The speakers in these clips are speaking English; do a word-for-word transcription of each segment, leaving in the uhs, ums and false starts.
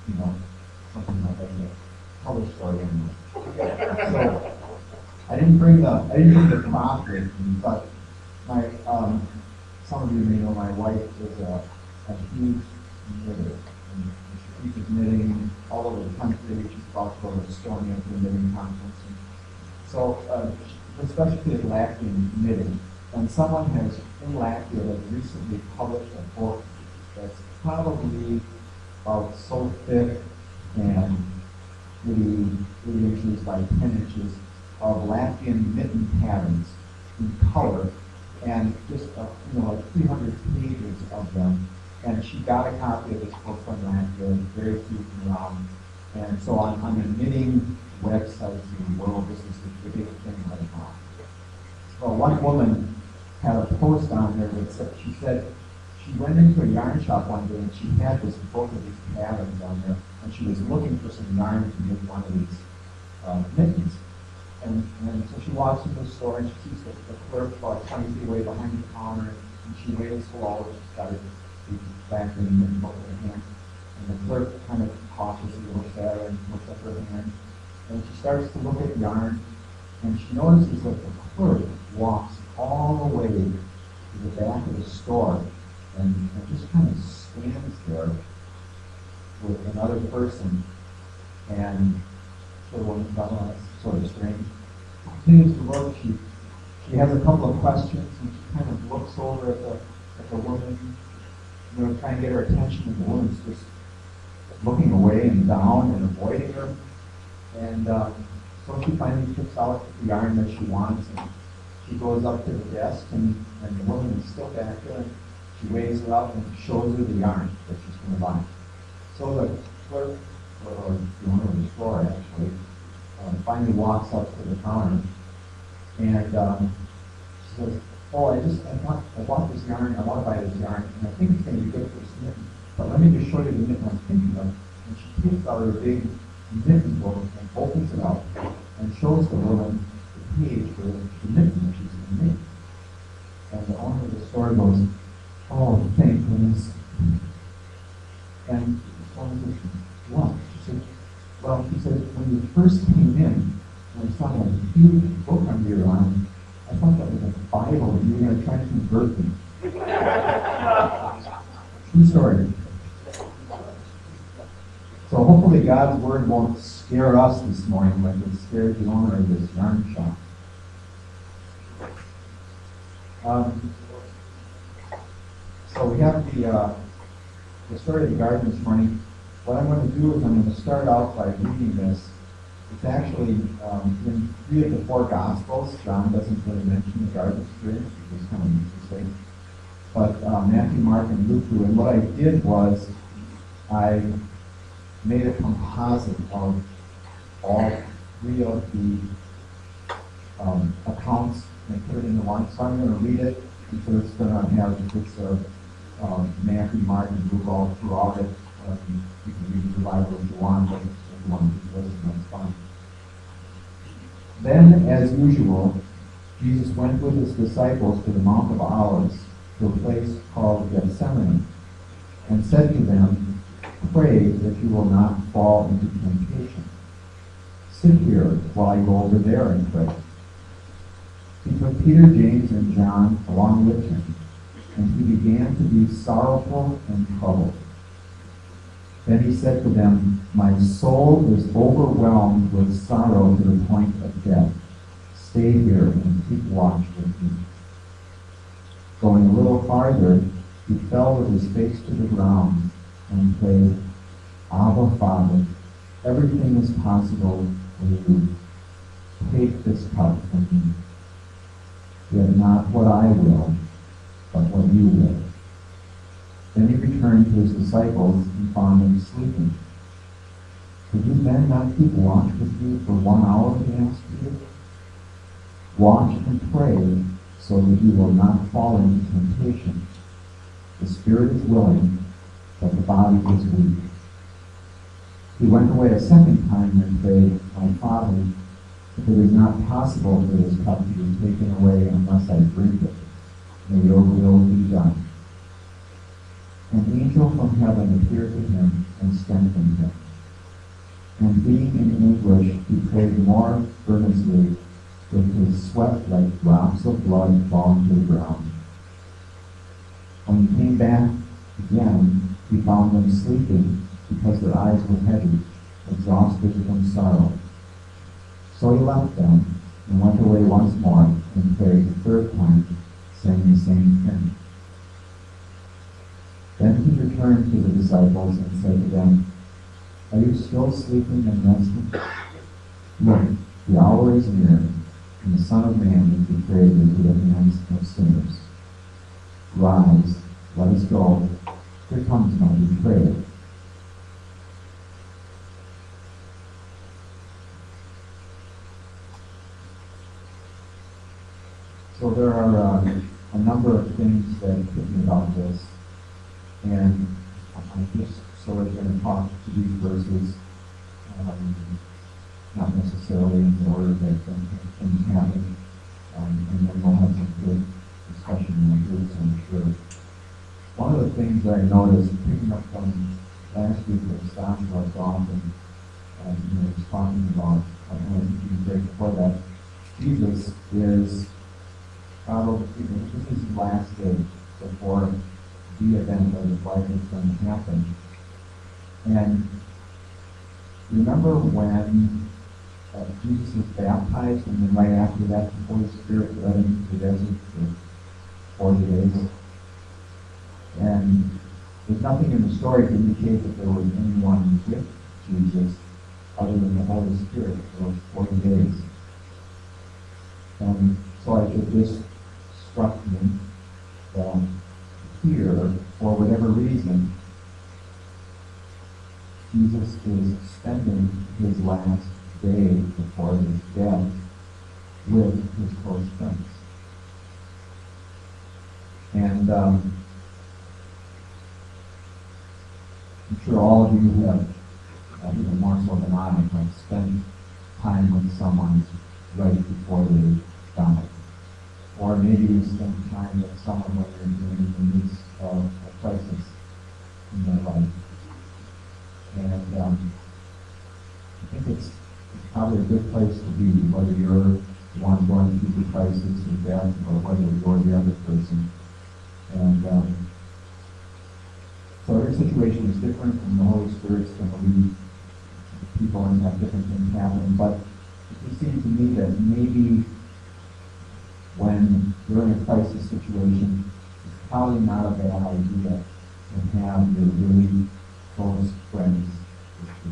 you know, something like that, a color story anyway. So I didn't bring the I didn't bring the prop with me, but my um, some of you may know my wife is a, a huge knitter. And she teaches knitting all over the country. She's about to go to Estonia for a knitting conference. And so, uh, her specialty is Latvian knitting. And someone has, in Latvia, has recently published a book that's probably about so thick and maybe three inches by ten inches of Latvian mitten patterns in color, and just uh, you know like three hundred pages of them. And she got a copy of this book from Latvia, very few around. And so on, on the knitting websites in the world, this is the big thing right now. Well, one woman had a post on there that said, she said, she went into a yarn shop one day and she had this book of these patterns on there, and she was looking for some yarn to make one of these uh, mittens. And, and so she walks into the store and she sees the, the clerk about twenty feet away behind the counter, and she waits slow. She's got her back in the mitten book in her hand. And the clerk kind of cautiously looks at her and looks at her hand. And she starts to look at yarn, and she notices that the clerk walks all the way to the back of the store and, and just kind of stands there with another person, and sort of one fellow, that's sort of strange. She continues to look. She she has a couple of questions, and she kind of looks over at the at the woman, you know, trying to get her attention, and the woman's just looking away and down and avoiding her. And um, so she finally picks out the yarn that she wants, and she goes up to the desk, and, and the woman is still back there, and she waves her up and shows her the yarn that she's going to buy. So the clerk, or the owner of the store actually, um, finally walks up to the counter, and um, she says, "Oh, I just I bought I bought this yarn. I want to buy this yarn, and I think it's going to be good for this mitten. But let me just show you the mitten I'm thinking of." And she takes out her big mitten book and opens it up and shows the woman the page for the mitten that she's going to make. And the owner of the store goes, "Oh, thank goodness." And the woman says, "What?" She said, "Well," she said, "when you first came in, and I saw that huge book under your arm, I thought that was a Bible, and you were going to try to convert me." True story. So hopefully God's word won't scare us this morning like it scared the owner of this yarn shop. Um, so we have the, uh, the story of the garden this morning. What I'm going to do is I'm going to start out by reading this. It's actually um, in three of the four Gospels. John doesn't really mention the garden experience, which is kind of interesting. But uh, Matthew, Mark, and Luke do. And what I did was I made a composite of all three of the um, accounts and put it into one. So I'm going to read it, and so it's going to have the bits of um, Matthew, Mark, and Luke all throughout it. Um, you can read the Bible if you want, but if you want to just listen, that's fine. Then, as usual, Jesus went with his disciples to the Mount of Olives, to a place called Gethsemane, and said to them, "Pray that you will not fall into temptation. Sit here while I go over there and pray." He took Peter, James, and John along with him, and he began to be sorrowful and troubled. Then he said to them, "My soul is overwhelmed with sorrow to the point of death. Stay here and keep watch with me." Going a little farther, he fell with his face to the ground and prayed, "Abba, Father, everything is possible for you. Take this cup from me. Yet not what I will, but what you will." Then he returned to his disciples and found them sleeping. "Could you then not keep watch with me for one hour?" he asked Peter. "Watch and pray so that you will not fall into temptation. The spirit is willing, but the body is weak." He went away a second time and prayed, "My Father, if it is not possible for this cup to be taken away unless I drink it, may your will be done." An angel from heaven appeared to him and strengthened him. And being in anguish, he prayed more earnestly, with his sweat like drops of blood falling to the ground. When he came back again, he found them sleeping because their eyes were heavy, exhausted from sorrow. So he left them and went away once more and prayed the third time, saying the same thing. Then he returned to the disciples and said to them, "Are you still sleeping and resting? Look, the hour is near, and the Son of Man is betrayed into the hands of sinners. Rise, let us go. Here comes my betrayer." So there are uh, a number of things that hit me about this, and I'm just sort of going to talk to these verses, um, not necessarily in the order that things happen, um, and then we'll have some good discussion in the groups, I'm sure. One of the things that I noticed, picking up from last week that Stasha left off, and um, you know, was talking about, and I think you can break before that, Jesus is probably, you know, this is his last day before the event of his life is going to happen. And remember when uh, Jesus was baptized, and then right after that, the Holy Spirit led him to the desert for forty days? And there's nothing in the story to indicate that there was anyone with Jesus other than the Holy Spirit for those forty days. And so I it just struck me that here, for whatever reason, Jesus is spending his last day before his death with his close friends. And um, I'm sure all of you have, uh, even more so than I, have spent time with someone right before they die. Or maybe you spend time with someone when you're in the midst of a crisis in their life. And um, I think it's, it's probably a good place to be, whether you're the one going through the crisis or death, or whether you're the other person. And um, so every situation is different, and the Holy Spirit's going to lead people and have different things happen. But it just seems to me that maybe when you're in a crisis situation, it's probably not a bad idea to have your really close friends with you.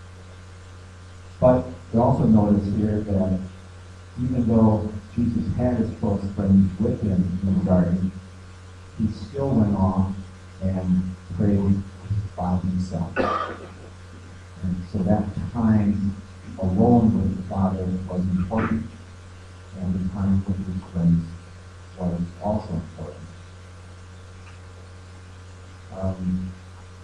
But we also notice here that even though Jesus had his close friends with him in the garden, he still went off and prayed by himself. And so that time alone with the Father was important, and the time with his friends was also important. Um,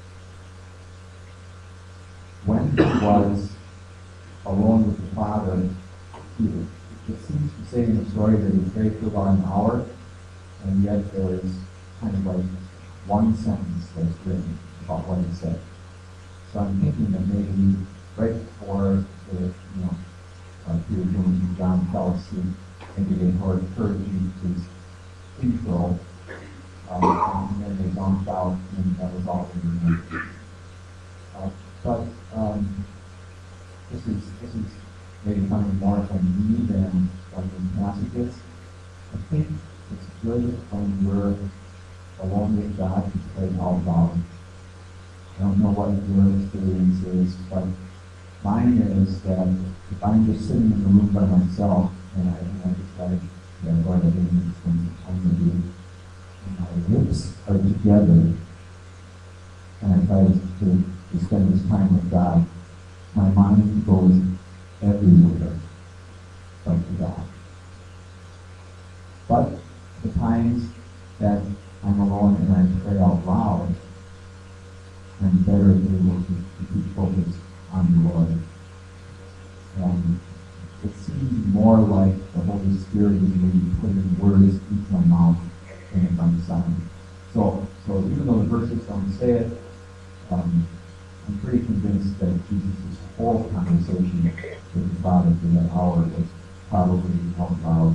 when he was alone with the Father, he, it seems to say in the story that he prayed for about an hour, and yet there is kind of like one sentence that's written about what he said. So I'm thinking that maybe right before the, you know, uh, Peter Jones and John fell asleep, maybe they heard, heard Jesus' intro, um, and then they zonked out, and that was all they remembered. Uh, but um, this is this is maybe coming more from me than from the passages. I think it's good when we're alone with God to pray out loud. I don't know what your experience is, but mine is that if I'm just sitting in the room by myself and I, and I decide, yeah, Lord, I didn't need to spend some time with you, and my lips are together, and I try to, to spend this time with God, my mind goes everywhere but to God. But the times that I'm alone and I pray out loud, I'm better able to, to keep focused on the Lord. And it seems more like the Holy Spirit is maybe putting words into my mouth than if I'm silent. So, so even though the verses don't say it, um, I'm pretty convinced that Jesus' whole conversation with the Father for that hour was probably out loud.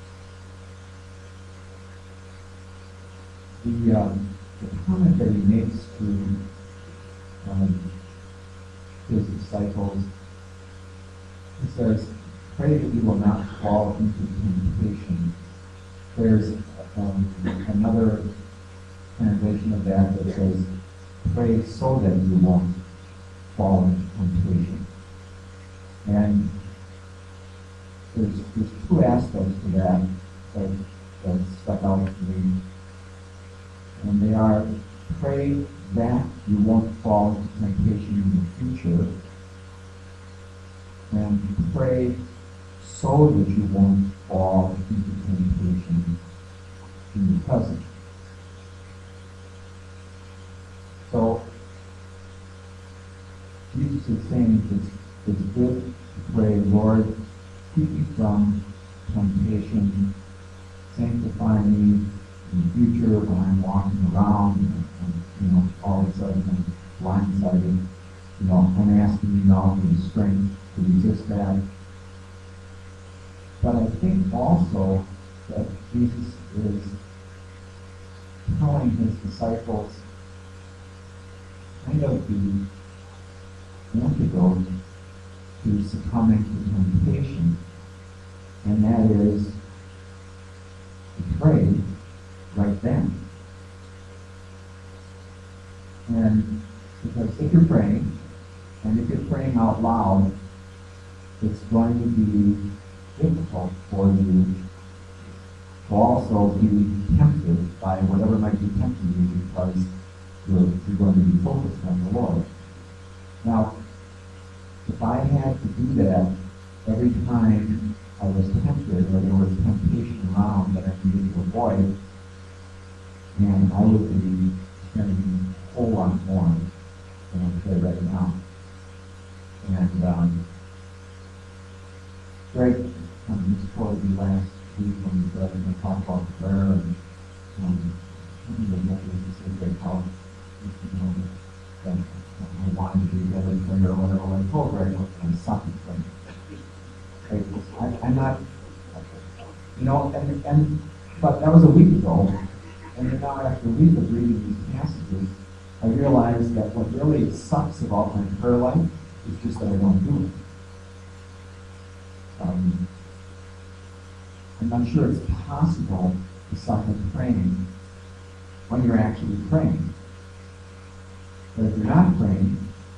The, um, the comment that he makes to um, his disciples, he says, pray that you will not fall into temptation. There's um, another translation of that that says, pray so that you won't fall into temptation. And there's, there's two aspects to that that, that stuck out to me. And they are, pray that you won't fall into temptation in the future, and pray so that you won't fall into temptation in the present. So, Jesus is saying it's, it's good to pray, Lord, keep me from temptation, sanctify me in the future when I'm walking around and, and you know, all of a sudden I'm blindsided. You know, I'm asking you now for the strength to resist that. But I think also that Jesus is telling his disciples kind of the antidote to succumbing to temptation, and that is to pray right then. And because if you're praying, and if you're praying out loud, it's going to be difficult for you to also be tempted by whatever might be tempting you, because you're, you're going to be focused on the Lord. Now, if I had to do that every time I was tempted, or there was temptation around that I needed to avoid, and I would be spending a whole lot more than I pray right now. And um, Greg um, just quoted me last week when we started to talk about prayer, and um, something that you said, Greg, how you know that I wanted to be better in prayer or whatever. Like, oh, Greg, what kind of suck at prayer? I, I'm not, you know, and, and but that was a week ago, and then now after a week of reading these passages, I realized that what really sucks about my prayer life is just that I don't do it. Um, I'm not sure it's possible to suck at praying when you're actually praying. But if you're not praying,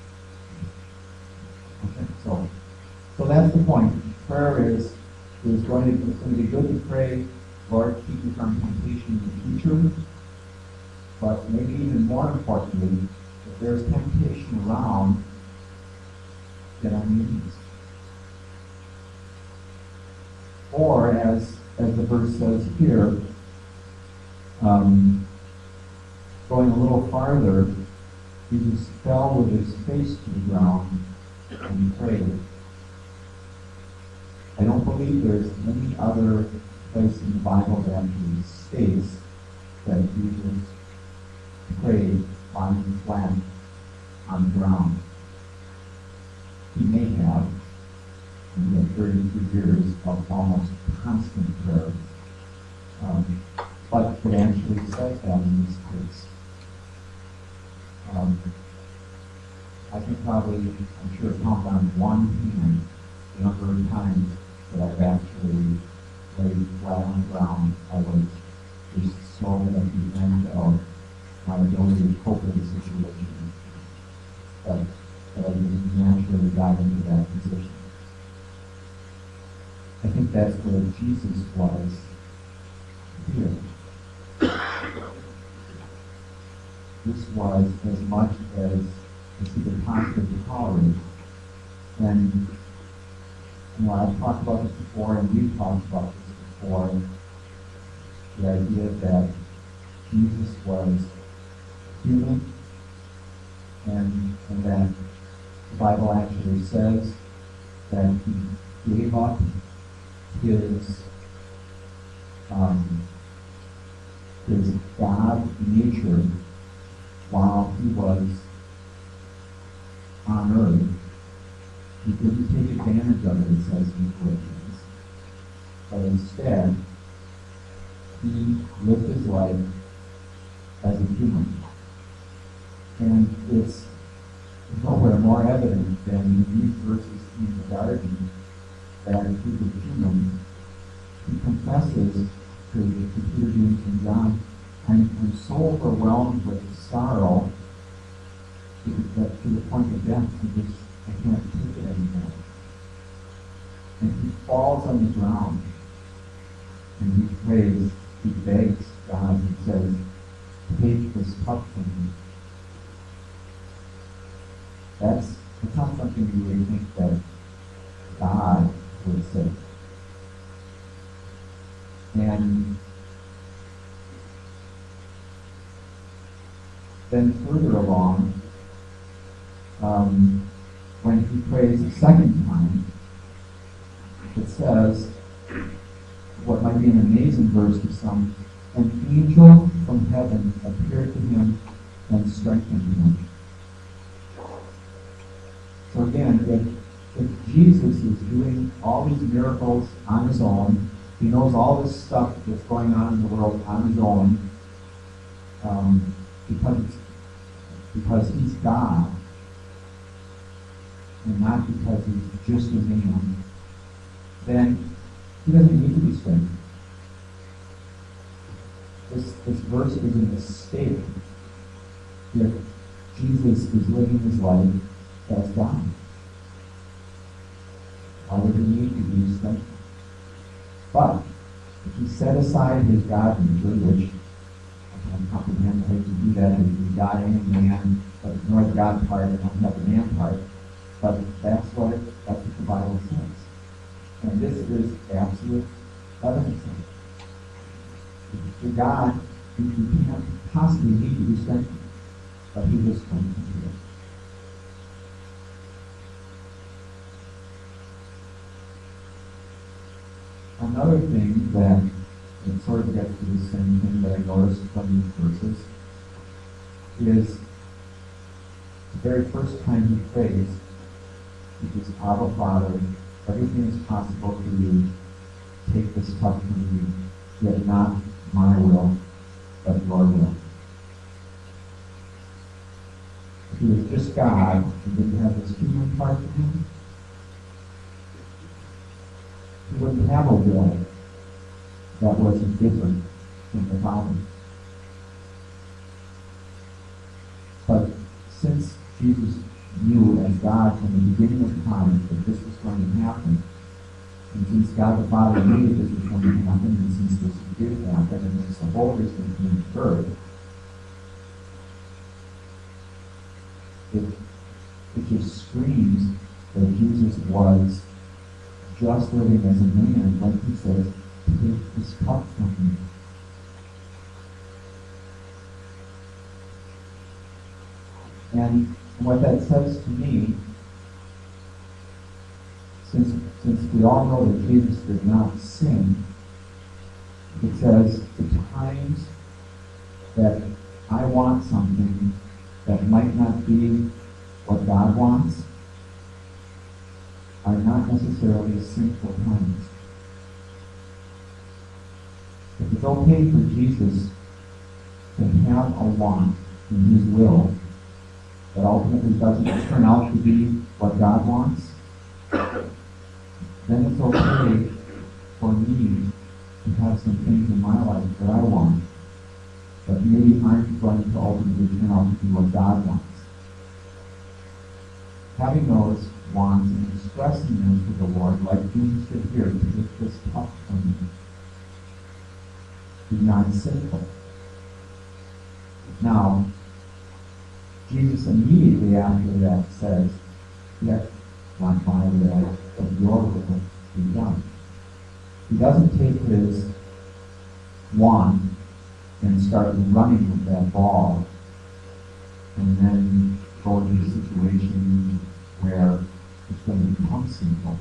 okay, so so that's the point. Prayer is is going to it's going to be good to pray, Lord, keep me from temptation in the future. But maybe even more importantly, if there's temptation around, get on your knees. Or as as the verse says here, um, going a little farther, Jesus fell with his face to the ground and prayed. I don't believe there's any other place in the Bible that actually states that Jesus prayed lying flat on the ground. He may have, in the thirty-two years of almost constant prayer, um, but it actually says that in this case. Um, I can probably, I'm sure, count on one hand the number of times that I've actually laid flat on the ground. I was just so at the end of my ability to cope with the situation that, that I just naturally got into that position. I think that's where Jesus was here. This was as much as, as he could possibly tolerate. And, you know, I've talked about this before, and we've talked about this before, the idea that Jesus was human, and, and that the Bible actually says that he gave up his um, his God nature while he was on earth, he didn't take advantage of it, it says in Philippians, but instead, he lived his life as a human. And it's nowhere more evident than in these verses in the garden that he was human. He confesses to, to Peter, James, and John, I'm, I'm so overwhelmed with sorrow to the, to the point of death, I just I can't take it anymore. And he falls on the ground and he prays, he begs God and says, take this cup from me. That's, that's not something you really think that God would say. And then further along, um, when he prays a second time, it says, what might be an amazing verse to some, an angel from heaven appeared to him and strengthened him. So again, if, if Jesus is doing all these miracles on his own, he knows all this stuff that's going on in the world on his own, um, because, because he's God, and not because he's just a man, then he doesn't need to be strengthened. This, this verse is a mistake. If Jesus is living his life as God, why would he need to be strengthened? But if he set aside his God nature, which I can't comprehend how you do that, and he's God and man, but ignore the God part and don't have the man part, but that's what that's what the Bible says. And this is absolute evidence of it. For God, you can't possibly need to be strengthened, but he was strengthened here. Another thing that it sort of gets to the same thing that I noticed from these verses is the very first time he prays, he says, Abba, Father, everything is possible for you. Take this cup from me, yet not my will, but your will. If he was just God and didn't have this human part to him, he wouldn't have a will that was different from the Father. But since Jesus knew as God from the beginning of time that this was going to happen, and since God the Father knew that this was going to happen, and since this did happen, and since the whole reason came first, it, it just screams that Jesus was just living as a man when he says, take this cup from me. And what that says to me, since, since we all know that Jesus did not sin, it says the times that I want something that might not be what God wants are not necessarily sinful times. If it's okay for Jesus to have a want in his will that ultimately doesn't turn out to be what God wants, then it's okay for me to have some things in my life that I want, but maybe aren't going to ultimately turn out to be what God wants. Having those wants and expressing them to the Lord, like Jesus did here, take this cup from me, be non-sinful. Now, Jesus immediately after that says, yet not my will, but your will be done. He doesn't take his wand and start running with that ball and then go into a situation where it's going to become sinful.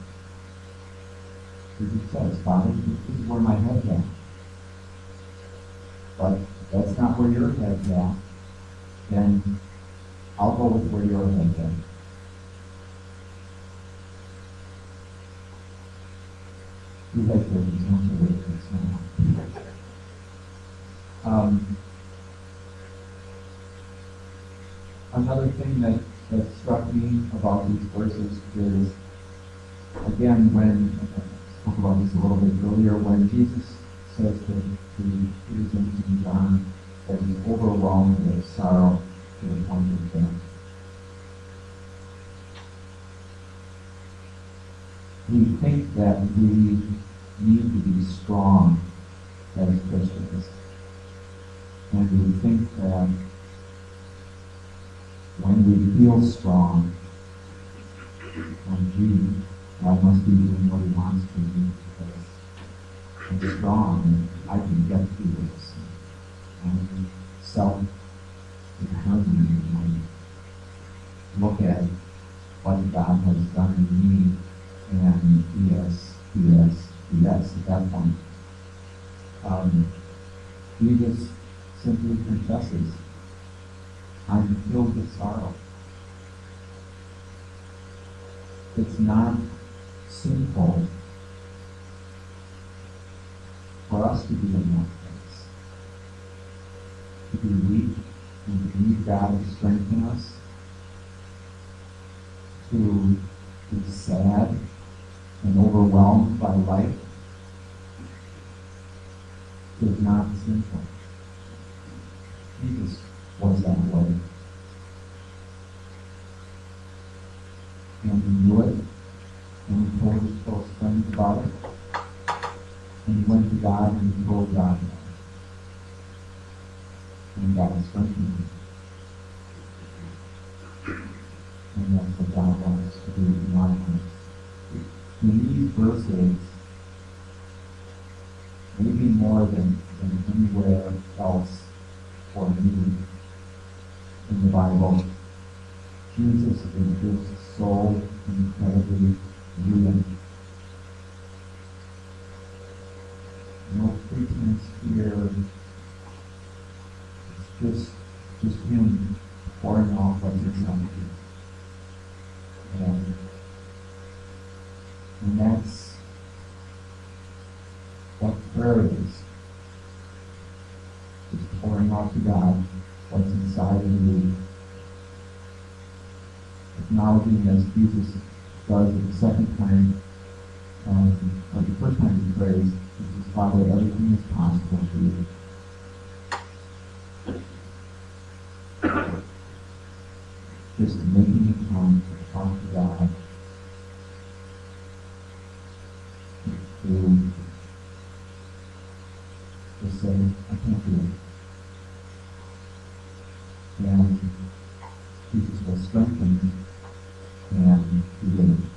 Jesus says, Father, this is where my head's at. But that's not where your head's at. Then I'll go with where your head's at. We like the potential of this now. Um, another thing that, that struck me about these verses is, again, when I spoke about this a little bit earlier, when Jesus says to, to Peter, James, and John that he's overwhelmed with sorrow to the point of death. We think that we need to be strong as Christians. And we think that when we feel strong, and gee, God must be doing what he wants to do because I'm strong and I can get through this. And self-determined and look at what God has done in me and yes, yes, yes at that point. Um, Jesus simply confesses, I'm filled with sorrow. It's not sinful for us to be in that place. To be weak and to need God to strengthen us. To be sad and overwhelmed by life is not sinful. Jesus was that way. And he knew it, and he told his close friends about it. And he went to God and he told God about it. And God strengthened him. And that's what God wants to do in our lives. In these verses, maybe more than, than anywhere else for me in the Bible, Jesus is just so incredibly real. No pretense here. It's just, just him pouring off what's inside of you. And, and that's what prayer is. Just pouring out to God what's inside of you. Acknowledging as Jesus does the second time, um, or the first time he prays, he says, Father, everything is possible for you. Just making it come to talk to God. To just say, I can't do it. And Jesus will strengthen me. And he did it.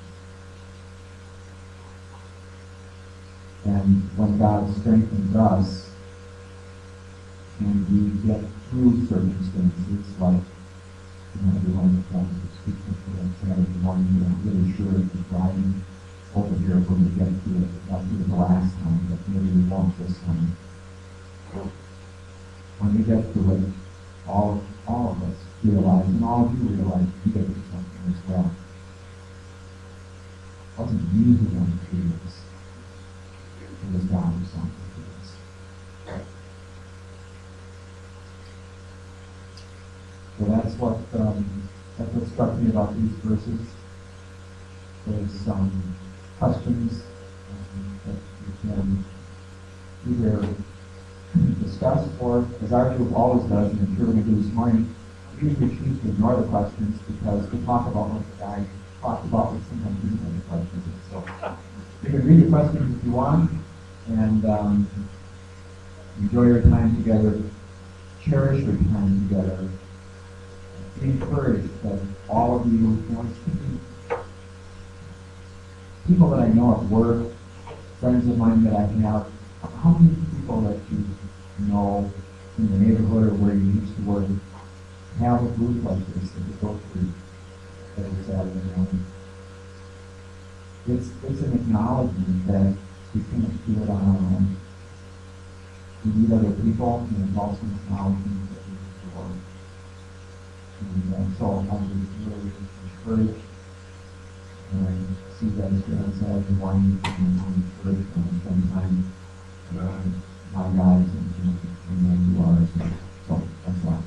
And when God strengthens us, and we get through circumstances like, you know, everyone tries to speak to us Saturday morning, you're not really sure if you're driving over here when we get to it. That was the last time, but maybe we won't this time. When we get to it, all, all of us realize, and all of you realize, you get to something as well. It wasn't you who went through this. It was God who sent us through this. So that's what um, that's what struck me about these verses. There's some questions um, that we can either discuss or, as our group always does, and I'm sure we're going to do this morning, we usually choose to ignore the questions because we talk about what the guy talked about, but sometimes we don't have the questions. So you can read the questions if you want, and um, enjoy your time together. Cherish your time together. Be encouraged that all of you, you know, people that I know at work, friends of mine that I have, how many people that you know in the neighborhood or where you used to work have a group like this that you go through every Saturday morning? It's, it's an acknowledgement that we can't do it on our own. We need other people, and it's also an acknowledgement that we need to work. And uh, so I'm just really encouraged and see see you guys here on Saturday morning and on church and spend time with uh, my guys and, and, and then you are. So, so thanks a lot.